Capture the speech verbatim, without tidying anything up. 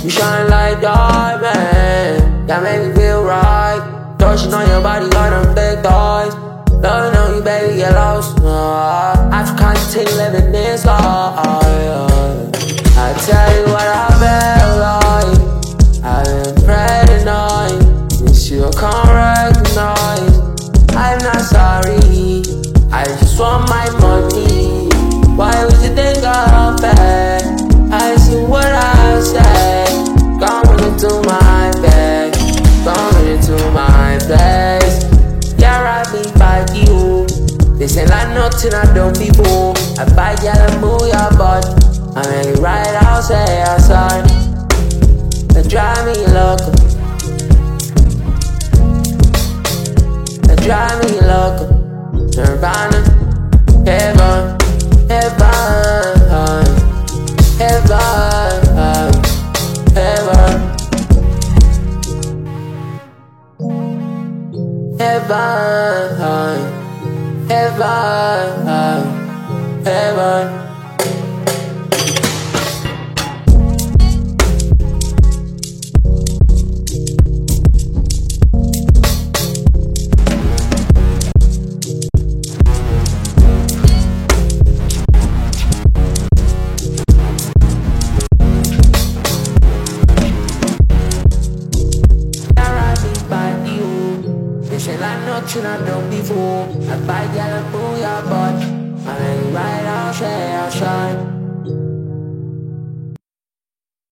You shine like diamond, that make me feel right. Touching on your body, got them big thighs. Loving on you, baby, get lost. Uh, African ting living this life. I tell you what I feel like. I've been praying on you, and you can't recognize. I'm not sorry, I just want my money. Why would you think I'm bad? I see what I say. Going into my bag, going into my place. Yeah, I be by you. This ain't like nothing I don't people. I buy y'all and move your butt. I make it right outside, outside. They drive me loco. They drive me loco. Nirvana, heaven, heaven, heaven, heaven, heaven, heaven, heaven.